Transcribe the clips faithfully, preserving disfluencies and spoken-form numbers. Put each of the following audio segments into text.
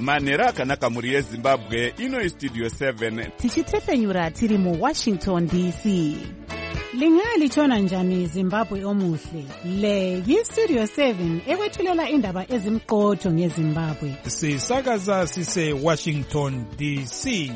manhero akanaka muri yezimbabwe. Ino istudio seven tichitefenyura tiri muwashington D C. Lingalitshona njani Zimbabwe omuhle? Le yistudio seven ekwethulela indaba ezimqotho ngeZimbabwe. Sisakaza sise Washington D C.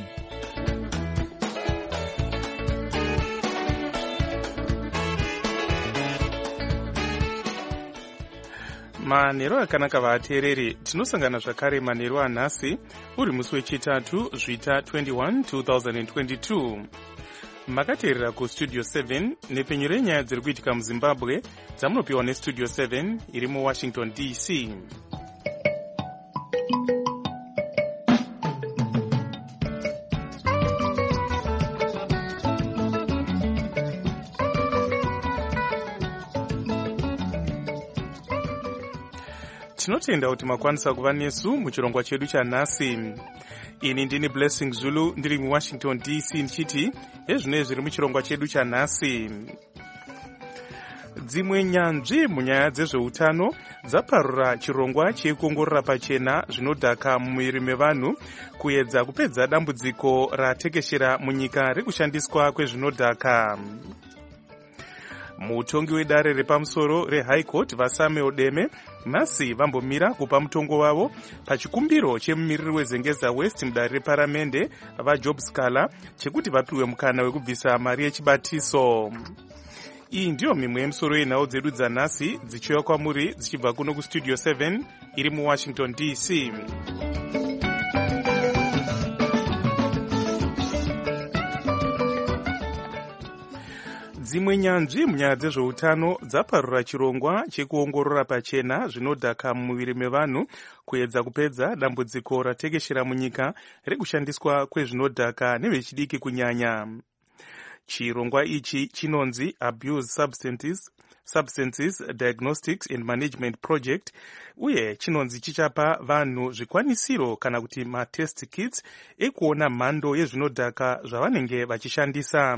Manhero akanaka vateereri, tinosangana zvakare manhero anhasi uri musi wechitatu zvita twenty-one two thousand twenty-two. Makateerera kustudio seven nepfenyu renyaya dziri kuitika muZimbabwe dzamunopiwa nestudio seven iri muWashington D C. Tinotenda kuti makwanisa kuva nesu muchirongwa chedu chanhasi. Ini ndini Blessing Zulu ndiri muWashington D C ndichiti ezvinoi zviri muchirongwa chedu chanhasi. Dzimwe nyanzvi munyaya dzezveutano dzaparura chirongwa chekuongorora pachena zvinodhaka mumuviri mevanhu kuedza kupedza dambudziko ratekeshera munyika rekushandiswa kwezvinodhaka. Mutongi wedare repamusoro reHigh Court vaSamuel Deme nhasi vambomira kupa mutongo wavo pachikumbiro chemumiriri weZengeza West mudare reparamende vaJob Scala chekuti vapiwe mukana wekubvisa mari yechibatiso. Iyi ndiyo mimwe yemisoro yenhau dzedu dzanhasi dzichiuya kwamuri dzichibva kuno kustudio seven iri muWashington D C. Dzimwe nyanzvi munyaya dzezveutano dzaparura chirongwa chekuongorora pachena zvinodhaka mumuviri mevanhu kuedza kupedza dambudziko ratekeshera munyika rekushandiswa kwezvinodhaka nevechidiki kunyanya. Chirongwa ichi chinonzi Abuse Substances Substances Diagnostics and Management Project uye chinonzi chichapa vanhu zvikwanisiro kana kuti matest kits ekuona mhando yezvinodhaka zvavanenge vachishandisa.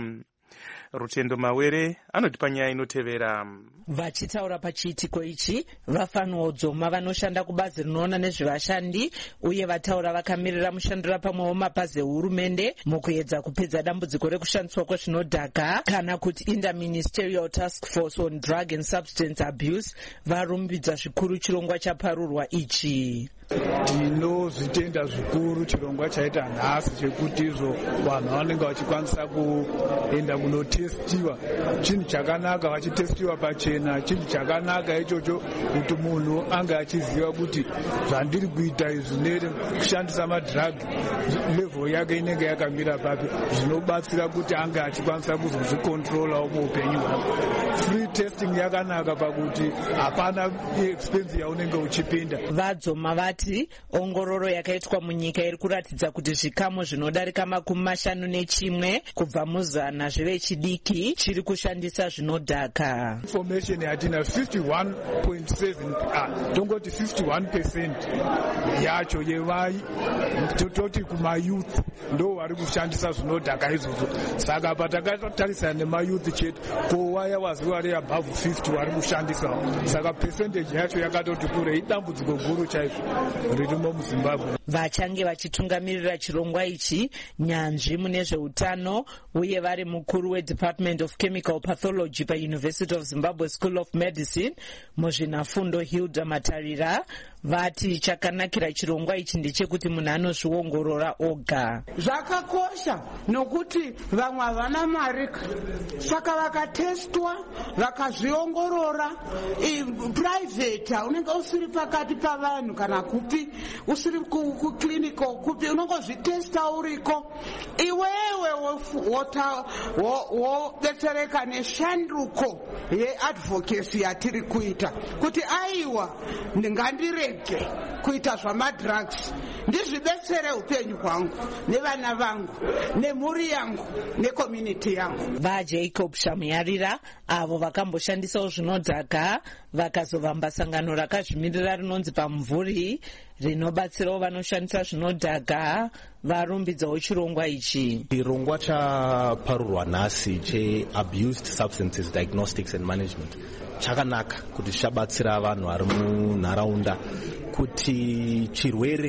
Rutendo Mawere anotipa nyaya inotevera. Vachitaura pachiitiko ichi vafanwa dzoma vanoshanda kubazi rinoona nezvevashandi uye vataura vakamirira mushandira pamwewo mapazi ehurumende mukuedza kupedza dambudziko rekushandiswa kwezvinodhaka kana kuti Interministerial Task Force on Drug and Substance Abuse varumbidza zvikuru chirongwa chaparurwa ichi. Ndinozvitenda zvikuru chirongwa chaita nhasi chekuti izvo vanhu vanenge vachikwanisa kuenda kunotestiwa. Chinhu chakanaka vachitestiwa pachena, chinhu chakanaka ichocho kuti munhu anga achiziva kuti zvandiri kuita izvi nekushandisa madhiragi level yake inenge yakamira papi, zvinobatsira kuti anga achikwanisa kuzozvikontrolawo muupenyu hwake. Free testing yakanaka pakuti hapana expense yaunenge uchipinda. Vadzoma vati ongororo yakaitwa munyika iri kuratidza kuti zvikamu zvinodarika makumi mashanu nechimwe kubva muzana zvevechidiki chiri kushandisa zvinodhaka. Information yatina fifty-one point seven ah tongoti fifty-one percent yacho yevai tototi kumayouth ndo vari kushandisa zvinodhaka izvozvo. Saka patakatarisana nemayouth chetu kowaya waziva vari above fifty vari kushandisa. Saka percentage yacho yakatoti kure idambudziko guru chaizvo ririmo muZimbabwe. Vachange vachitungamirira chirongwa ichi nyanzvi mune zveutano uye vari mukuru weDepartment of Chemical Pathology paUniversity of Zimbabwe School of Medicine muzvinafundo Hilda Matarira vati chakanakira chirongwa ichi ndechekuti munhu anozviongorora oga. Zvakakosha nokuti vamwe havana mari saka vakatestwa vakazviongorora private unenge usiri pakati pavanhu kana kupi usiri kuclinical kupi unongozvitesta uriko iwewe wodetsereka neshanduko yeadvocacy yatiri kuita kuti aiwa ndingandirege kuita zvamadrugs ndizvidetsere upenyu hwangu nevana vangu nemhuri yangu necommunity yangu. VaJacob Shamuyarira avo vakamboshandisawo zvinodhaka vakazovamba sangano rakazvimirira rinonzi Pamvuri rinobatsirawo vanoshandisa zvinodhaka varumbidzawo chirongwa ichi. Chirongwa chaparurwa nhasi cheAbused Substances Diagnostics and Management chakanaka kuti chabatsira vanhu vari munharaunda kuti chirwere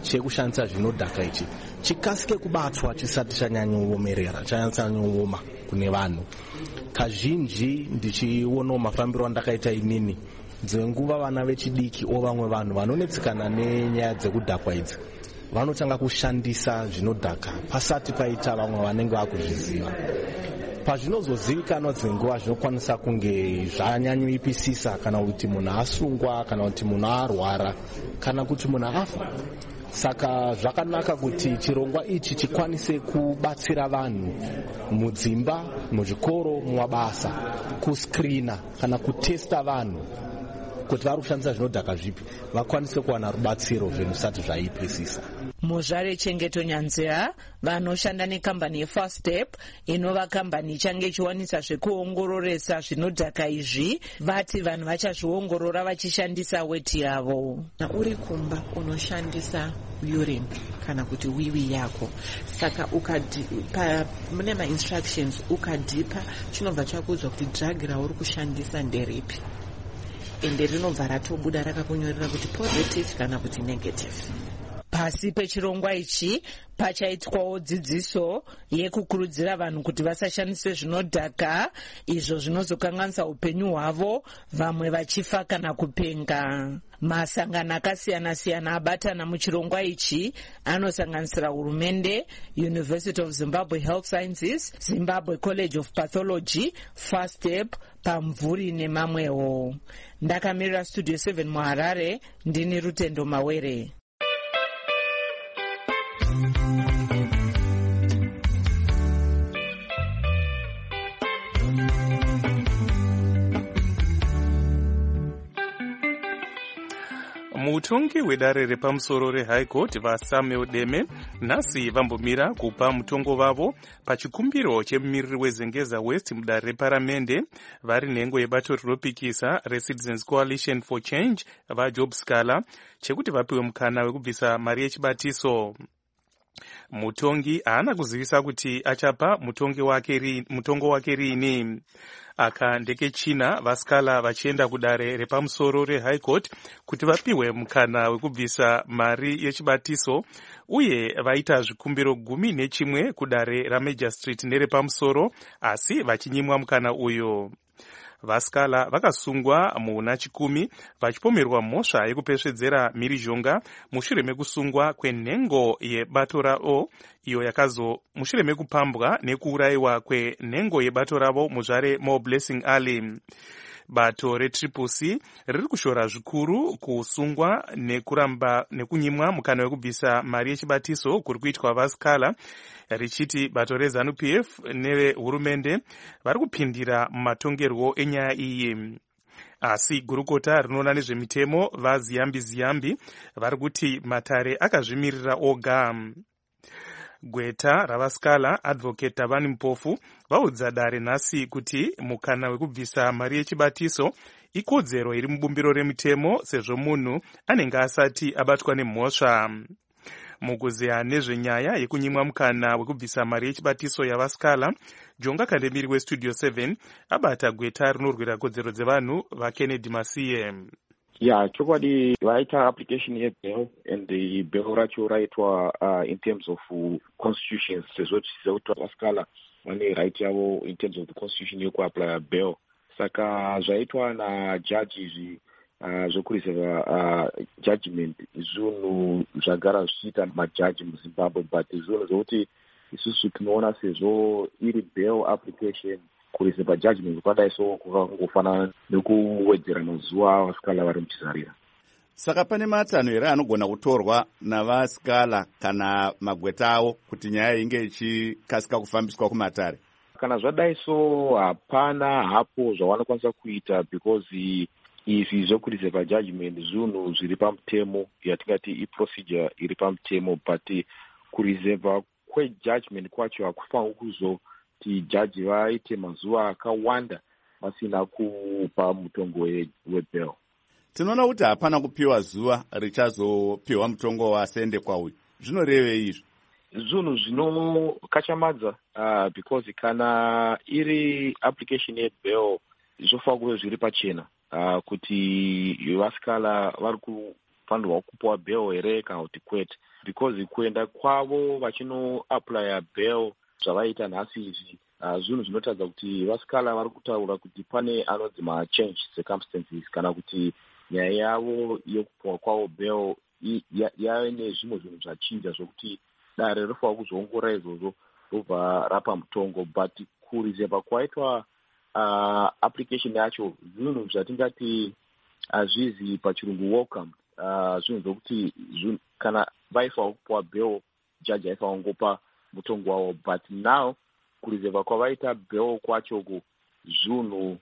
chekushandisa zvinodhaka ichi chikasike kubatwa chisati chanyanyoomerera chanyanyoooma kune vanhu. Kazhinji ndichionawo mafambiro andakaita inini dzimwe nguva vana vechidiki o vamwe vanhu vanonetsikana nenyaya dzekudhakwa idzi vanotanga kushandisa zvinodhaka pasati paita vamwe vanenge vakuzviziva. Pazvinozozivikanwa dzimwe nguva zvinokwanisa kunge zvanyanyoipisisa kana kuti munhu asungwa kana kuti munhu arwara kana kuti munhu afa. Saka zvakanaka kuti chirongwa ichi chikwanise kubatsira vanhu mudzimba, muzvikoro, mumabasa kuscreena kana kutesta vanhu kuti vari kushandisa zvinodhaka zvipi vakwanise kuwana rubatsiro zvisati zvaipisisa. Muzvare Chengeto Nyanzira vanoshanda nekambani yeFirst Step inova kambani ichange ichiwanisa zvekuongororesa zvinodhaka izvi vati vanhu vachazviongorora vachishandisa weti yavo. Uri kumba unoshandisa urine kana kuti wiwi yako, saka ukadipa mune ma instructions ukadipa chinobva chakuudzwa kuti drug rauri kushandisa nderipi ende rinobva ratobuda rakakunyorera kuti positive kana kuti negative. Pasi pechirongwa ichi pachaitwawo dzidziso yekukurudzira vanhu kuti vasashandise zvinodhaka izvo zvinozokanganisa upenyu hwavo, vamwe vachifa kana kupenga. Masangano akasiyana siyana abatana muchirongwa ichi anosanganisira hurumende, University of Zimbabwe Health Sciences, Zimbabwe College of Pathology, First Step, Pamvuri nemamwewo. Ndakamirira Studio seven muHarare, ndini Rutendo Mawere. Mutongi wedare repamusoro reHigh Court vaSamuel Deme nhasi vambomira kupa mutongo vavo pachikumbiro chemumiriri weZengeza West mudare reparamende vari nhengo yebato rinopikisa reCitizens Coalition for Change vaJob Scala chekuti vapiwe mukana wekubvisa mari yechibatiso. Mutongi haana kuzivisa kuti achapa mutongi wake ri, mutongo wake rini. Aka ndekechina vaScala vachienda kudare repamusoro reHigh Court kuti vapiwe mukana wekubvisa mari yechibatiso uye vaita zvikumbiro gumi nechimwe kudare raMajor Street nerepamusoro asi vachinyimwa mukana uyo. VaScala vakasungwa muna chikumi vachipomerwa mhosva yekupesvedzera mhirizhonga mushure mekusungwa kwenhengo yebato ravo iyo yakazo mushure mekupambwa nekuurayiwa kwenhengo yebato ravo muzvare More Blessing Ali. Bato reTriple C riri kushora zvikuru kusungwa nekuramba nekunyimwa mukana wekubvisa mari yechibatiso kuri kuitwa vaScala, richiti bato reZANU-P F nevehurumende vari kupindira mumatongerwo enyaya iyi. Asi gurukota rinoona nezvemitemo vaZiyambi Ziyambi vari kuti matare akazvimirira oga. Gweta ravaScala Advocate Tabani Mpofu vaudza dare nhasi kuti mukana wekubvisa mari yechibatiso ikodzero iri mubumbiro remitemo sezvo munhu anenge asati abatwa nemhosva. Mukuzeya nezvenyaya yekunyimwa mukana wekubvisa mari yechibatiso yavaScala, Jonga Kandemiri weStudio seven abata gweta rinorwira kodzero dzevanhu vaKennedy Masiye. Yeah, chokwadi vaita application yebail and the bail racho raitwa uh, in terms of uh, constitutions sezvo tichiziva vaScala vane right yavo in terms of the constitution yekuapply bail. Saka zvaitwa najaji izvi uh, zvokuriseva uh, judgment zvinhu zvagara zvichiita majaji muZimbabwe, but zvinhu zvokuti isusu tinoona sezvo iri bail application kuriseva judgment kwadai so kukangofanana nekuwedzera mazuva vaScala vari muchizarira. Saka pane matanho here anogona kutorwa navaScala kana magweta avo kuti nyaya inge ichikasika kufambiswa kumatare? Kana zvadai so hapana hapo zvavanokwanisa kuita, because izvi zvokuriseva judgment zvinhu zviri pamutemo yatingati iprocedure iri pamutemo, but kuriseva kwejudgment kwacho hakufaniri kuzoti jaji vaite mazuva akawanda vasina kupa mutongo webail. Tinoona kuti hapana kupiwa zuva richazopiwa mutongo wasende kwauyu. Zvinorevei izvi? Zvinhu zvinokachamadza uh, because kana iri application yebail zvofanira kuve zviri pachena uh, kuti vaScala vari vanofanirwa kupiwa bail here kana kuti kwete, because kuenda kwavo vachinoaplya bail zvavaita nhasi izvi uh, zvinhu zvinotaridza kuti vasikala vari kutaura kuti pane anodzi machange circumstances kana kuti nyaya yavo yokupiwa kwavo bail yave nezvimwe zvinhu zvachinja zvokuti dare rinofanira kuzoongorora izvozvo robva rapa mutongo. But kurizeva kwaitwa uh, application yacho zvinhu zvatingati hazvizi pachirungu welcome, uh, zvinhu zvokuti kana vaifanira kupiwa bail jaji aifanira kungopa mutongo wavo, but now kurizeva kwavaita bail kwachoko zvinhu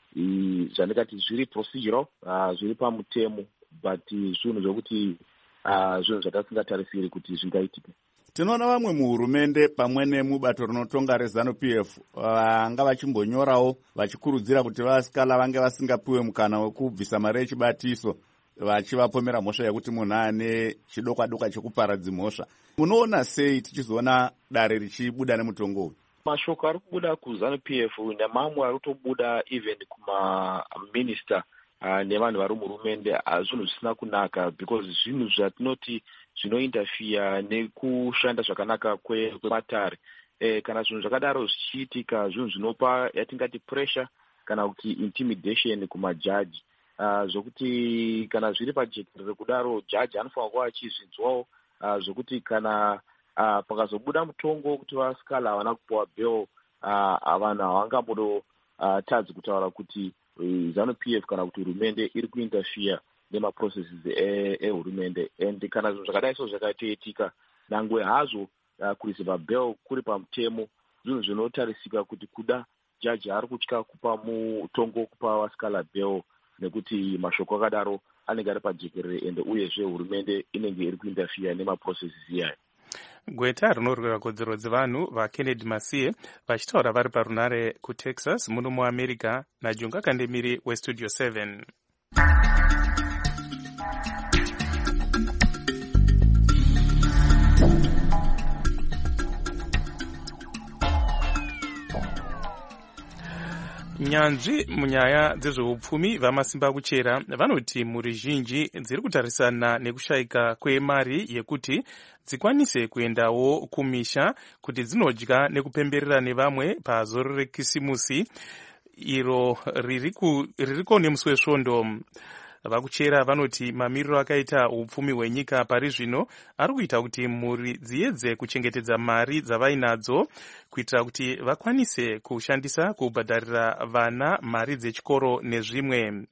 zvandikati zviri procedural, uh, zviri pamutemo, but zvinhu zvokuti uh, zvinhu zvatasingatarisiri kuti zvingaitika. Tinoona vamwe muhurumende pamwe nemubato rinotonga rezanu P F vanga uh, vachimbonyorawo vachikurudzira kuti vasikala vange vasingapiwe mukana wekubvisa mari yechibatiso, vachivapomera mhosva yekuti munhu ane chidokwa dokwa chekuparadza mhosva. Munoona sei tichizoona dare richibuda nemutongo uyu? Mashoko ari kubuda kuzanu P F nemamwe ari kutobuda even kumaminista uh, nevanhu vari muhurumende zvinhu zvisina kunaka, because zvinhu zvatinoti zvinointerfere nekushanda zvakanaka kwematare. E, kana zvinhu zvakadaro zvichiitika zvinhu zvinopa yatingati pressure kana kuti intimidation kumajaji, uh, zvokuti kana zviri pajekerere kudaro jaji anofanira kuva achizvinzwawo, uh, zvokuti kana uh, pakazobuda mutongo kuti vasikala havana kupiwa bail, uh, vanhu havangambodotadzi uh, kutaura kuti uh, zanu P F kana kuti hurumende iri kuinterfere nemaprocesses ehurumende. And kana zvinhu zvakadai so zvakatoitika nangwe hazvo uh, kurizeva bail kuri pamutemo, zvinhu zvinotarisika kuti kuda jaji ari kutya kupa mutongo kupa vasikala bail nekuti mashoko akadaro anenge ari pajekerere ende uyezve hurumende inenge iri kuinterfere nemaprocesses iyayo. Gweta rinorwira kodzero dzevanhu vaKennedy Masiye vachitaura vari parunare kuTexas muno muAmerica naJunga Kandemiri weStudio seven. Nyanzvi munyaya dzezveupfumi vamasimba kuchera vanoti mhuri zhinji dziri kutarisana nekushayika kwemari yekuti dzikwanise kuendawo kumisha kuti dzinodya nekupemberera nevamwe pazoro rekisimusi iro ririko nemusi wesvondo. Vakuchera vanoti mamiriro akaita upfumi hwenyika pari zvino ari kuita kuti mhuri dziedze kuchengetedza mari dzavainadzo kuitira kuti vakwanise kushandisa kubhadharira vana mari dzechikoro nezvimwe.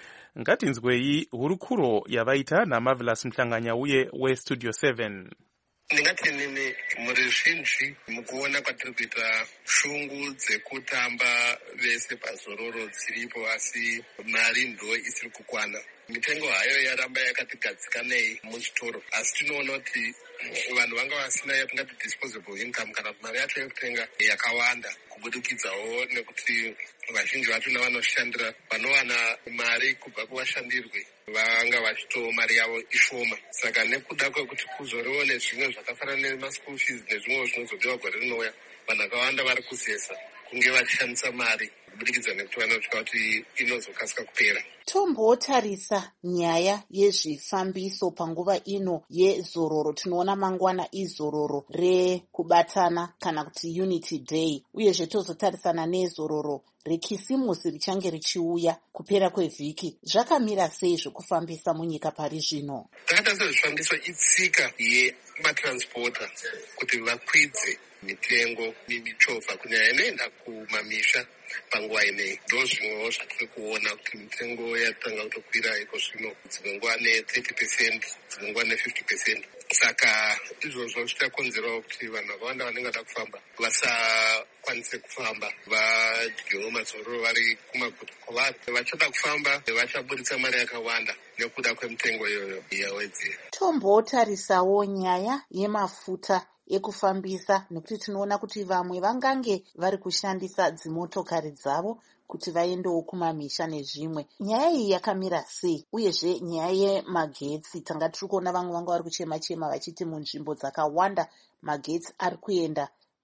Ngatinzwei hurukuro yavaita naMarvelous Mhlanganya uye weStudio seven. Ndingati nini muri zhinji mukuona kwatiri kuita shungu dzekutamba vese pazororo dziripo, asi mari ndo isiri kukwana. Mitengo hayo yaramba yakatigadzikanei muchitoro, asi tinoona kuti vanhu vanga vasina yatingati disposable income kana mari yacho yekutenga yakawanda, kubudikidzawo nekuti vazhinji vacho navanoshandira vanowana mari kubva kuvashandirwi vanga vachito mari yavo ishoma. Saka nekuda kwekuti kuzoriwo nezvimwe zvakafanana nemaschool fees nezvimwe zvinozodiwa gore rinouya, vanhu vakawanda vari kuzesa kunge vachishandisa mari kubudikidza nekuti vanotya kuti inozokasika kupera. Tombotarisa nyaya yezvifambiso panguva ino yezororo. Tinoona mangwana izororo rekubatana kana kuti Unity Day, uyezve tozotarisana nezororo rekisimusi richange richiuya kupera kwevhiki. Zvakamira sei zvekufambisa munyika pari zvino? Takatarisa zvifambiso itsika yematransporta kuti vakwidze mitengo nemichovha kunyanya inoenda kumamisha panguva inei. Ndo zvimwewo zvatiri kuona kuti mitengo yatanga kutokwira iko zvino, dzimwe nguva ne-thirty percent, dzimwe nguva ne-fifty percent. Saka izvozvo zvitakonzerawo kuti vanhu vakawanda vanenge vada kufamba vasakwanise kufamba, vadyewo mazororo vari kumaguta kwavari. Vachada kufamba vachaburitsa mari yakawanda nekuda kwemitengo iyoyo yawedzera. Tombotarisawo nyaya yemafuta ekufambisa, nekuti tinoona kuti vamwe vangange vari kushandisa dzimotokari dzavo kuti vaendewo kumamisha nezvimwe. Nyaya iyi yakamira sei? Uyezve nyaya yemagetsi, tanga tiri kuona vamwe vanga vari kuchema chema vachiti munzvimbo dzakawanda magetsi ari kuenda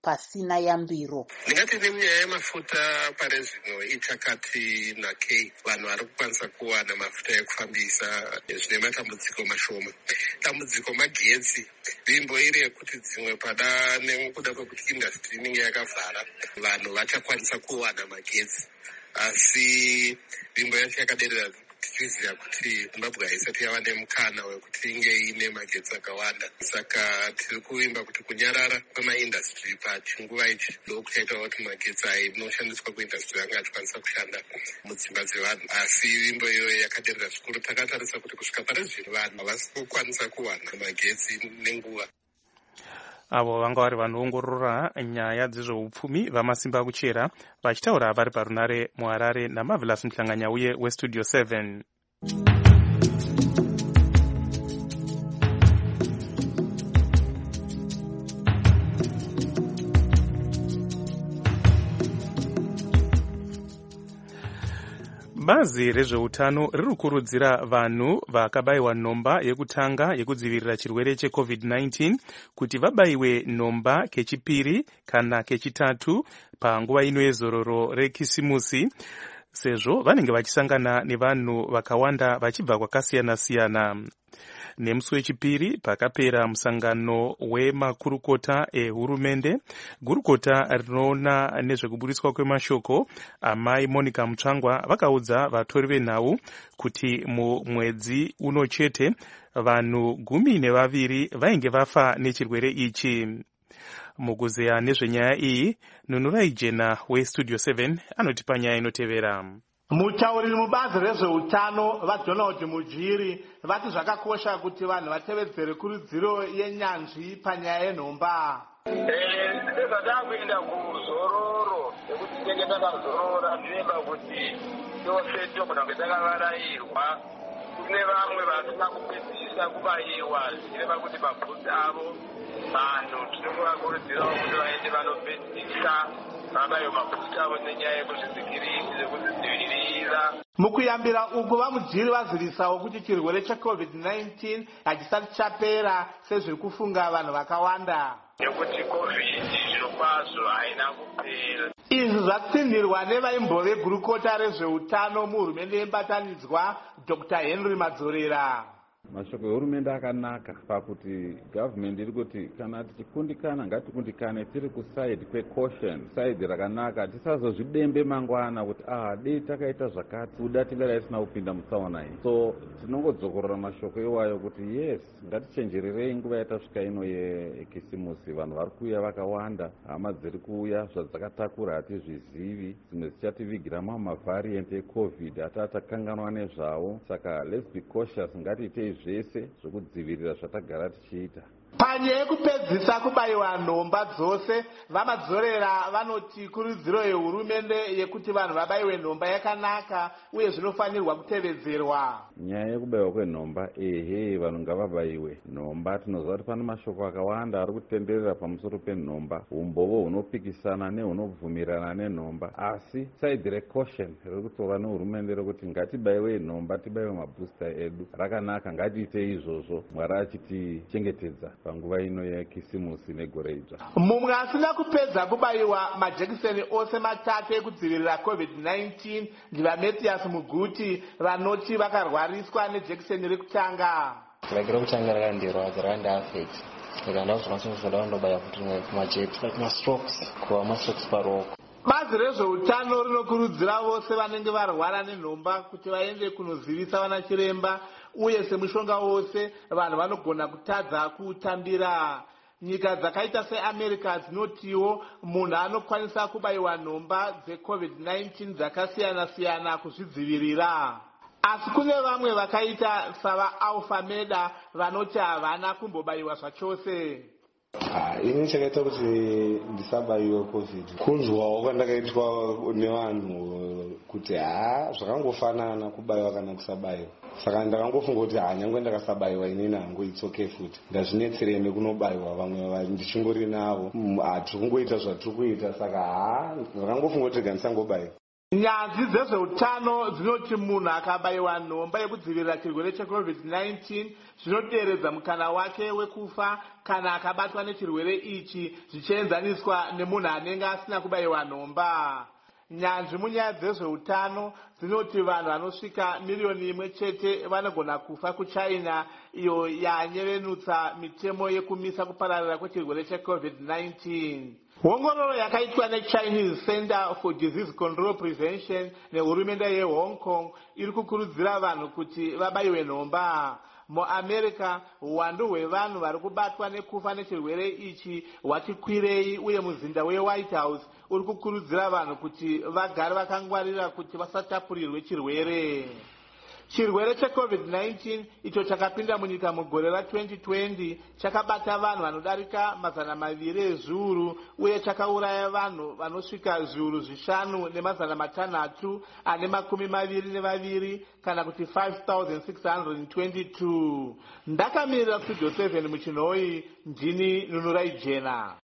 pasina yambiro. Ndingati nemunyaya yemafuta pari zvino ichakati nakei, vanhu vari kukwanisa kuwana mafuta ekufambisa zvine matambudziko mashoma. Dambudziko magetsi, nzvimbo iri yekuti dzimwe pada nekuda kwekuti industry inenge yakavhara, vanhu vachakwanisa kuwana magetsi, asi nzvimbo yacho yakaderera tichiziva kuti Zimbabwe haisati yava nemukana wekuti inge ine magetsi akawanda. Saka tiri kuvimba kuti kunyarara kwemaindastry pachinguva ichi ndokuchaita kuti magetsi ainoshandiswa kuindastry anga achikwanisa kushanda mudzimba dzevanhu, asi vimbo iyoyo yakaderera zvikuru. Takatarisa kuti kusvika pari zvino vanhu havasi kukwanisa kuwana magetsi nenguva. Avo vanga vari vanoongorora nyaya dzezveupfumi vamasimba kuchera vachitaura vari parunare muHarare naMarvelous Mhlanganya uye weStudio seven. Bazi rezveutano riri kukurudzira vanhu vakabayiwa nhomba yekutanga yekudzivirira chirwere checovid nineteen kuti vabayiwe nhomba kechipiri kana kechitatu panguva ino yezororo rekisimusi, sezvo vanenge vachisangana nevanhu vakawanda vachibva kwakasiyana-siyana. Nemusi wechipiri pakapera musangano wemakurukota ehurumende, gurukota rinoona nezvekuburitswa kwemashoko amai Monica Mutsvangwa vakaudza vatori venhau kuti mumwedzi uno chete vanhu gumi nevaviri vainge vafa nechirwere ichi. Mukuzeya nezvenyaya iyi, Nunurai Jena weStudio seven anotipa nyaya inotevera. Mutauriri mubazi rezveutano vaDonald Mujiri vati zvakakosha kuti vanhu vatevedzere kurudziro yenyanzvi panyaya yenhomba. Ndezvatakuenda kuzororo yekuti tinenge takazorora zviremba kuti tose togona kunge takavarayirwa. Kune vamwe vasina kupedzisa kubayiwa zviremba kuti mabvudzi avo vanhu tinokuvakurudzirawo kuti vaende vanopedzisa vabayiwa mabvudzi avo nenyaya yekuzvidzivirira nekuzvidzivirira. Mukuyambira uku vaMujiri vazivisa kuti chirwere checovid nineteen hachisati chapera sezviri kufunga vanhu vakawanda. Nekuti covid zvirokwazvo haina kupera. Izvi zvatsindirwa nevaimbove gurukota rezveutano muhurumende yembatanidzwa Doctor Henry Madzorera. Mashoko ehurumende akanaka pakuti government iri kuti kana tichikundikana ngatikundikane tiri kusaidi kwecaution, saidi rakanaka, tisazozvidembe mangwana kuti ah dei takaita zvakati kuda tingada tisina kupinda mutsaona iyi. So tinongodzokorora mashoko iwayo kuti yes, ngatichenjererei nguva yatasvika ino yekisimusi. Vanhu vari kuuya vakawanda, hama dziri kuuya zvadzakatakura hatizvizivi, dzimwe dzichativigira mamwe mavariant ecovid hatatakanganwa nezvawo. Saka let's be cautious, ngatiitei zvese zvokudzivirira zvatagara tichiita. Panyaya yekupedzisa kubayiwa nhomba dzose, vaMadzorera vanoti kurudziro yehurumende yekuti vanhu vabayiwe nhomba yakanaka uye zvinofanirwa kutevedzerwa. Nyaya yekubayiwa kwenhomba, ehe, vanhu ngavabayiwe nhomba. Tinoziva kuti pane mashoko akawanda ari kutenderera pamusoro penhomba, umbovo hunopikisana nehunobvumirana nenhomba, asi saidi recaution riri kutorwa nehurumende rekuti ngatibayiwe nhomba, tibayiwe mabhusita edu rakanaka, ngatiite izvozvo, Mwari achitichengetedza panguva ino yekisimusi negore idzva. Mumwe asina kupedza kubayiwa majekiseni ose matatu ekudzivirira covid nineteen ndivaMatias Muguti vanoti vakarwariswa nejekiseni rekutanga. Like rekutanga rakandirwadza rakandiafect. Saka ndakuzwa kuti ndondobayiwa futi majekiseni like mastrokes, kuva mastrokes paroko. Bazi rezveutano rinokurudzira vose vanenge varwara nenhomba kuti vaende kunozivisa vana chiremba, uye semushonga wose vanhu vanogona kutadza kuutambira. Nyika dzakaita seAmerica dzinotiwo munhu anokwanisa kubayiwa nhomba dzecovid nineteen dzakasiyana-siyana kuzvidzivirira. Asi kune vamwe vakaita savaAlphameda vanoti havana kumbobayiwa zvachose. Ini chakaita kuti ndisabayiwe covid, kunzwawo kwandakaitwa nevanhu kuti ha zvakangofanana kubayiwa kana kusabayiwa. Saka ndakangofunga kuti ha nyangwe ndakasabayiwa inini hangu it's okay futi, ndazvinetserei nekunobayiwa vamwe ndichingori navo, hatiri kungoita zvatiri kuita. Saka ha ndakangofunga kuti ndisangobayiwa. nyanzvi dzezveutano dzinoti munhu akabayiwa nhomba yekudzivirira chirwere checovid nineteen zvinoderedza mukana wake wekufa kana akabatwa nechirwere ichi zvichienzaniswa nemunhu anenge asina kubayiwa nhomba. Nyanzvi munyaya dzezveutano dzinoti vanhu vanosvika miriyoni imwe chete vanogona kufa kuchina, iyo yanyevenutsa mitemo yekumisa kupararira kwechirwere checovid nineteen. Hongororo yakaitwa neChinese Center for Disease Control Prevention nehurumende yeHong Kong iri kukurudzira vanhu kuti vabayiwe nhomba. MuAmerica uwandu hwevanhu vari kubatwa nekufa nechirwere ichi hwati kwirei, uye muzinda weWhite House uri kukurudzira vanhu kuti vagare vakangwarira kuti vasatapurirwe chirwere. Chirwere checovid nineteen icho chakapinda munyika mugore ra twenty twenty chakabata vanhu vanodarika mazana maviri ezviuru, uye chakauraya vanhu vanosvika zviuru zvishanu nemazana matanhatu ane makumi maviri nevaviri, kana kuti five thousand six hundred twenty-two. Ndakamirira studio seven muchinhoi, ndini Nunurai Jena.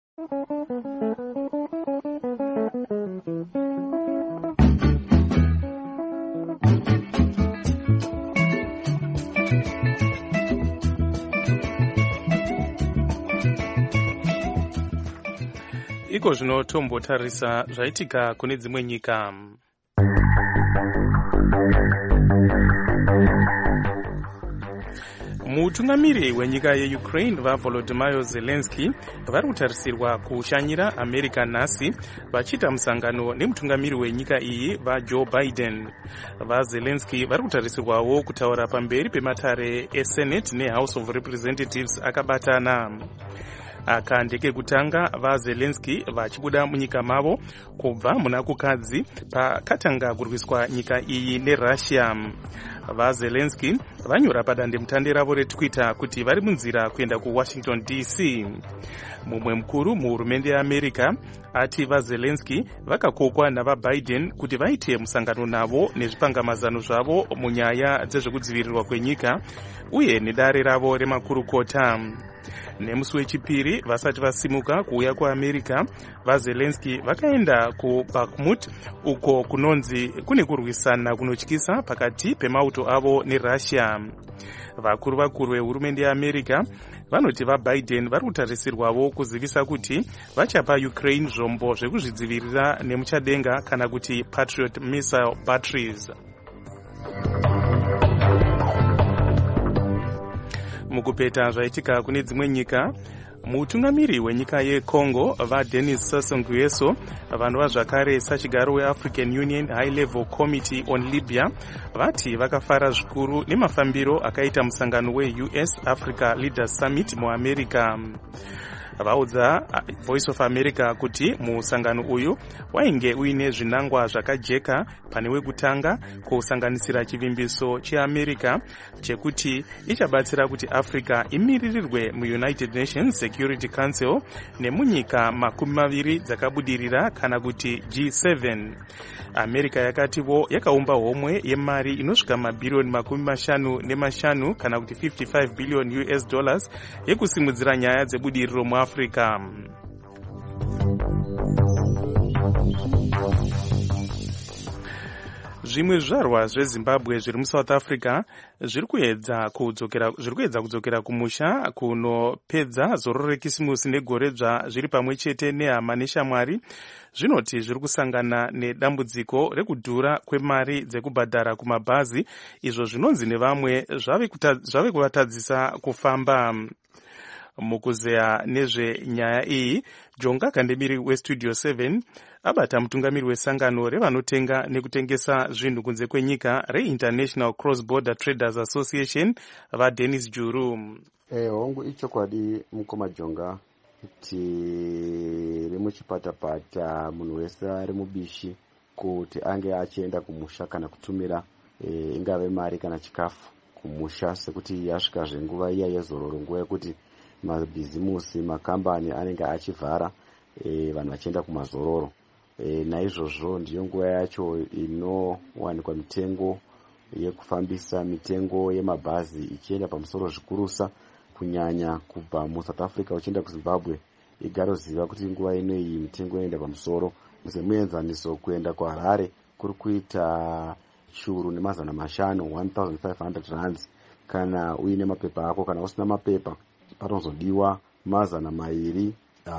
Iko zvino tombotarisa zvaitika kune dzimwe nyika. Mutungamiri wenyika yeUkraine vaVolodymyr Zelensky vari kutarisirwa kushanyira America nhasi vachiita musangano nemutungamiri wenyika iyi vaJoe Biden. VaZelensky vari kutarisirwawo kutaura pamberi pematare eSenate neHouse of Representatives akabatana. Aka ndekekutanga vaZelensky vachibuda munyika mavo kubva muna kukadzi pakatanga kurwiswa nyika iyi neRussia. VaZelensky vanyora padandemutande ravo reTwitter kuti vari munzira kuenda kuWashington D C. Mumwe mukuru muhurumende yeAmerica ati vaZelensky vakakokwa navaBiden kuti vaite musangano navo nezvipangamazano zvavo munyaya dzezvekudzivirirwa kwenyika uye nedare ravo remakurukota. Nemusi wechipiri vasati vasimuka kuuya kuAmerica, vaZelensky vakaenda kuBakhmut uko kunonzi kune kurwisana kunotyisa pakati pemauto avo neRussia. Vakuru vakuru vehurumende yeAmerica vanoti vaBiden vari kutarisirwawo kuzivisa kuti vachapa Ukraine zvombo zvekuzvidzivirira nemuchadenga kana kuti Patriot missile batteries. Mukupeta zvaitika kune dzimwe nyika, mutungamiri wenyika yeCongo vaDenis Sassou Nguesso vanova zvakare sachigaro weAfrican Union High Level Committee on Libya vati vakafara zvikuru nemafambiro akaita musangano weU S Africa Leaders Summit muAmerica. Vaudza Voice of America kuti musangano uyu wainge uine zvinangwa zvakajeka pane wekutanga kusanganisira chivimbiso cheAmerica chekuti ichabatsira kuti Africa imiririrwe muUnited Nations Security Council nemunyika makumi maviri dzakabudirira kana kuti G seven. America yakativo yakaumba homwe yemari inosvika mabhirioni makumi mashanu nemashanu kana kuti fifty-five billion U S dollars yekusimudzira nyaya dzebudiriro muAfrica. Zvimwe zvizvarwa zveZimbabwe zviri muSouth Africa zviri kuedza kudzokera zviri kuedza kudzokera kumusha kunopedza zororo rekisimusi negoredzva zviri pamwe chete nehama neshamwari. Zvinoti zviri kusangana nedambudziko rekudhura kwemari dzekubhadhara kumabhazi, izvo zvinonzi nevamwe zvave kuvatadzisa kufamba. Mukuzeya nezvenyaya iyi, Jonga Kandemiri weStudio seven abata mutungamiri wesangano revanotenga nekutengesa zvinhu kunze kwenyika reInternational Cross Border Traders Association vaDenis Juru. Eh, hongu ichokwadi mukoma Jonga kuti rimuchipata-pata munhu wese ari mubishi kuti ange achienda kumusha kana kutumira e, ingave mari kana chikafu kumusha, sekuti yasvika zvenguva iya yezororo, nguva yekuti mabhizimusi makambani anenge achivhara, e, vanhu vachienda kumazororo. E, naizvozvo ndiyo nguva yacho inowanikwa mitengo yekufambisa, mitengo yemabhazi ichienda pamusoro zvikurusa, kunyanya kubva muSouth Africa uchienda kuZimbabwe. Igaro ziva kuti nguva ino iyi mitengo inoenda pamusoro, musemuenzaniso kuenda kuHarare kuri kuita chiuru nemazana mashanu one thousand five hundred rands. Kana uine mapepa ako, kana usina mapepa panozodiwa mazana mairi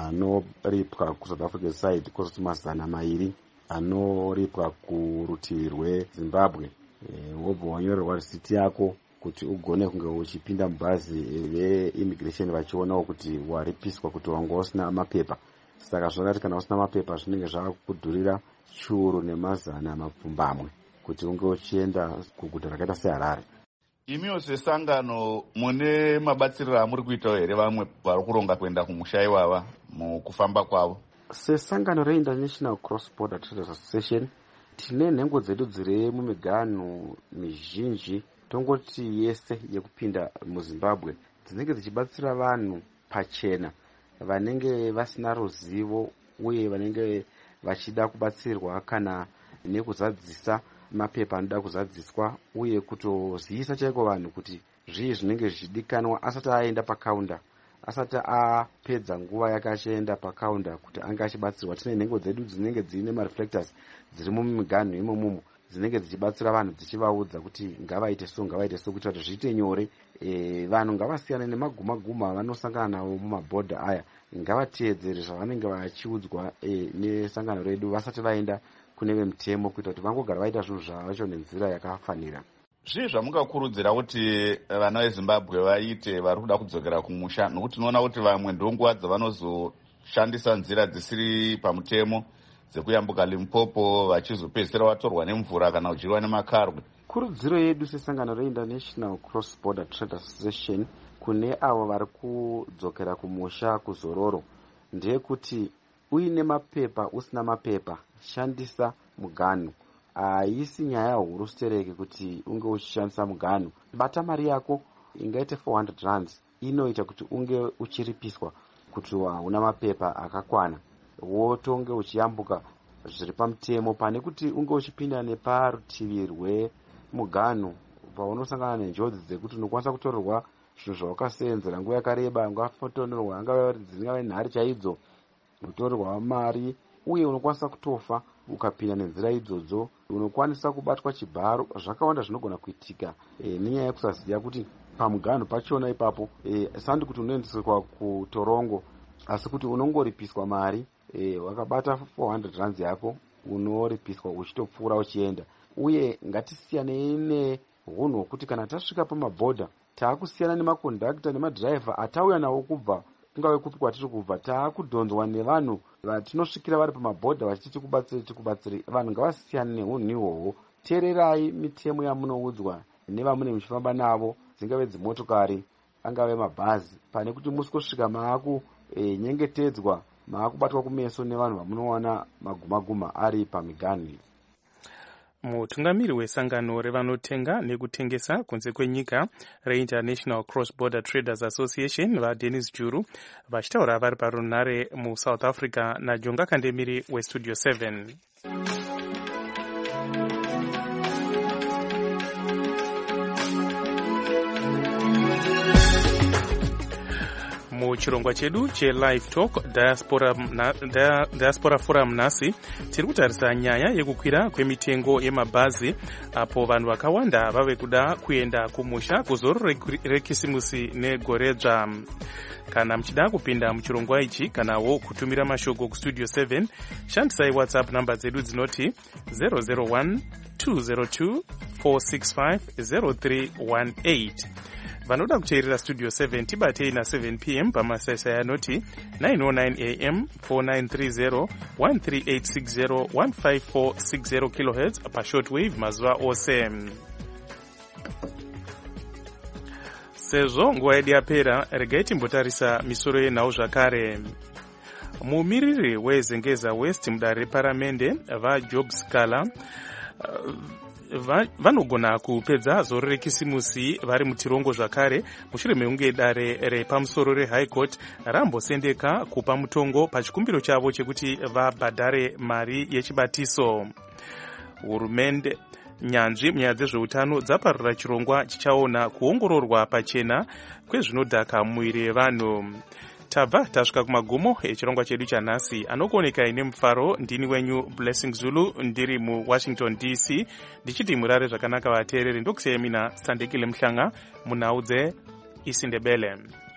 anoripwa kuSouth African side, kwozoti mazana mairi anoripwa kurutivi rweZimbabwe. E, wobva wanyorerwa risiti yako kuti ugone kunge uchipinda mubhazi veimmigration vachionawo kuti waripiswa kuti wanga usina mapepa. Saka zvakati kana usina mapepa zvinenge zvakudhurira chiuru nemazana mapfumbamwe kuti unge uchienda kuguta rakaita seHarare. Imiwo sesangano mune mabatsiriro amuri kuitawo here vamwe vari kuronga kuenda kumusha ivava mukufamba kwavo? Sesangano reInternational Cross Border Traders Association tine nhengo dzedu dziri mumiganhu mizhinji, tongoti yese yekupinda muZimbabwe, dzinenge dzichibatsira vanhu pachena vanenge vasina ruzivo uye vanenge vachida kubatsirwa kana nekuzadzisa mapepa anoda kuzadziswa, uye kutozivisa chaiko vanhu kuti zvii zvinenge zvichidikanwa asati aenda pakaunda, asati apedza nguva yake achienda pakaunda kuti anga achibatsirwa. Tine nhengo dzedu dzinenge dziine mareflectors dziri mumiganhu imomo dzinenge dzichibatsira vanhu dzichivaudza kuti ngavaite so ngavaite so kuitira kuti zviite nyore. E, vanhu ngavasiyane nemaguma guma vanosangana navo mumabhodha aya, ngavateedzere zvavanenge vachiudzwa e, nesangano redu vasati vaenda kune vemutemo kuita kuti vangogara vaita zvinhu zvavacho nenzira yakafanira. Zvii zvamungakurudzira kuti vana veZimbabwe vaite vari kuda kudzokera kumusha, nokuti tinoona kuti vamwe ndonguva dzavanozoshandisa nzira dzisiri pamutemo dzekuyambuka Limpopo vachizopedzisira vatorwa nemvura kana kudyiwa nemakarwe? Kurudziro yedu sesangano reInternational Cross Border Traders Association kune avo vari kudzokera kumusha kuZororo ndeyekuti uine mapepa usina mapepa shandisa muganhu. Haisi nyaya huru stereke kuti unge uchishandisa muganhu. Bata mari yako ingaite four hundred rands inoita kuti unge uchiripiswa kuti hauna mapepa akakwana, wotonge uchiyambuka zviri pamutemo, pane kuti unge uchipinda neparutivi rwemuganhu paunosangana nenjodzi dzekuti unokwanisa kutorerwa zvinhu zvawakaseenzera nguva yakareba, ungafotonerwa angave dzingave nhare chaidzo, kutorerwa mari, uye unokwanisa kutofa ukapinda nenzira idzodzo. Unokwanisa kubatwa chibharo. Zvakawanda zvinogona kuitika e, nenyaya yekusaziva kuti pamuganhu pachona ipapo e, sandi kuti unoendeswa kutorongo, asi kuti unongoripiswa mari e, wakabata four hundred rands yako unoripiswa uchitopfuura uchienda. Uye ngatisiyane nehunhu hwokuti kana tasvika pamabhodha taakusiyana nemakondakta nemadhiraivha atauya nawo kubva kungave kupi kwatiri kubva, taakudhonzwa nevanhu vatinosvikira vari pamabhodha vachiti tikubatsiri tikubatsiri. Vanhu ngavasiyane nehunhu ihwohwo. Teererai mitemo yamunoudzwa nevamune muchifamba navo, dzingave dzimotokari angave mabhazi, pane kuti muskusvika maaku e, nyengetedzwa, maakubatwa kumeso nevanhu vamunowana magumaguma ari pamiganhu. Mutungamiri wesangano revanotenga nekutengesa kunze kwenyika reInternational Cross Border Traders Association vaDennis Juru vachitaura vari parunhare muSouth Africa naJonga Kandemiri weStudio seven. Muchirongwa chedu cheLive Talk Diaspora, na, dia, Diaspora Forum nhasi tiri kutarisa nyaya yekukwira kwemitengo yemabhazi apo vanhu vakawanda vave kuda kuenda kumusha kuzoro rekisimusi negoredzva. Kana mchida kupinda muchirongwa ichi kanawo kutumira mashoko kuStudio seven, shandisai WhatsApp namba dzedu dzinoti zero zero one two zero two four six five zero three one eight. Vanoda kuteerera Studio seven tibatei na seven p m pamasaisai anoti nine oh nine a m four nine three zero one three eight six zero one five four six zero kilohertz pashortwave mazuva ose. Sezvo nguva yedu yapera, regai timbotarisa misoro yenhau zvakare. Mumiriri weZengeza West mudare reparamende vaJob Scala vanogona kupedza zoro rekisimusi vari mutirongo zvakare mushure mekunge dare repamusoro reHigh Court rambosendeka kupa mutongo pachikumbiro chavo chekuti vabhadhare mari yechibatiso. Hurumende nyanzvi munyaya dzezveutano dzaparura chirongwa chichaona kuongororwa pachena kwezvinodhaka mumuviri yevanhu. tabva tasvika kumagumo echirongwa chedu chanhasi. Anokuoneka ine mufaro ndini wenyu Blessing Zulu ndiri muWashington D C ndichiti murare zvakanaka vateereri. Ndokusiyai mina Sandekile Mhlanga munhau dzeIsindebele.